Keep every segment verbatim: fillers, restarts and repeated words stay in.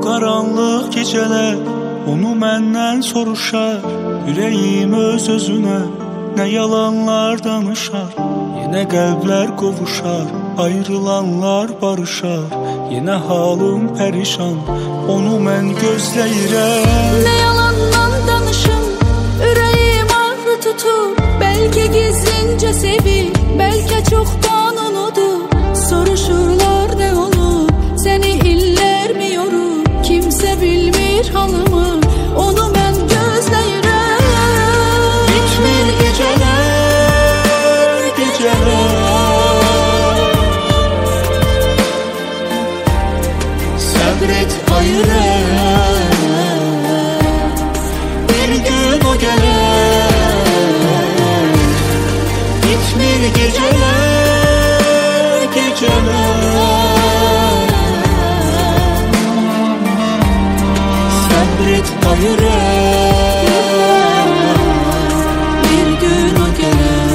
qaranlıq gecələr onu məndən soruşar. Ürəyim öz özünə nə yalanlar danışar. Yenə qəlblər qovuşar, ayrılanlar barışar. Yenə halım pərişan, onu mən gözləyirəm. Nə yalandan danışım, ürəyim ağrı tutur. Bəlkə gizlincə sevir, bəlkə çoxdan unudur. Soruşurlar nə olur, səni illər mi yorur? Kimsə bilmir halımı, onu mən gözləyirəm. Bitmir gecələr, gecələr. Səbr et ayırır, bir gün o gələr. Bitmir gecələr, gecələr. Səbr et ayırır, bir gün o gələr.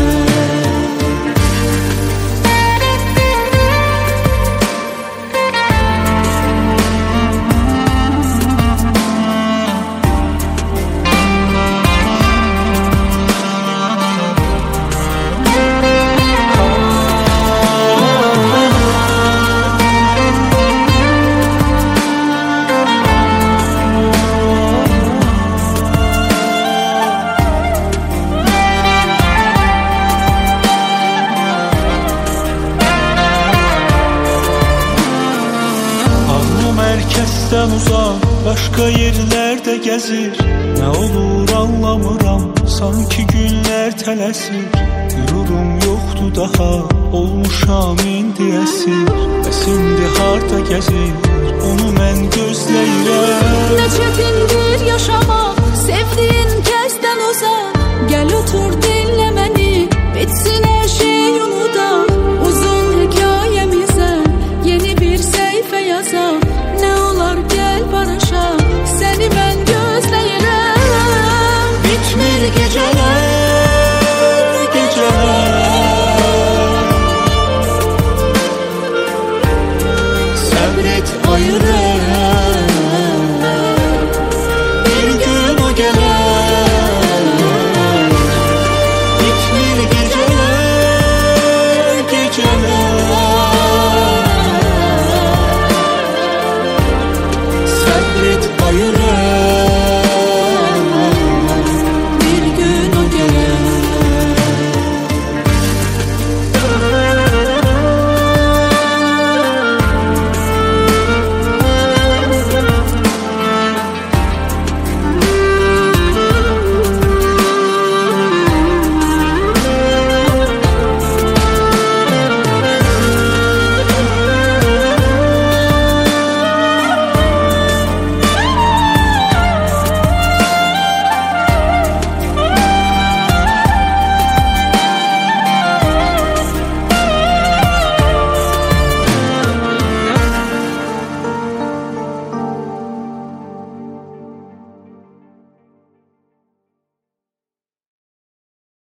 Mərkəzdən uzaq, başqa yerlərdə gəzir. Nə olur anlamıram, sanki günlər tələsir. Qürurum yoxdur daha, olmuşam indi əsir. Bəs indi harda gəzir, onu mən gözləyirəm. Nə çətindir yaşamaq, sevdiyin kəsdən uzaq. Gəl otur dinlə məni, bitsin hər şey unudaq. Uzun hekayəmizə yeni bir səhifə yazaq. Nə olar gəl barışaq, səni mən gözləyirəm. Bitmir gecələr, gecələr. Səbr et ayırır,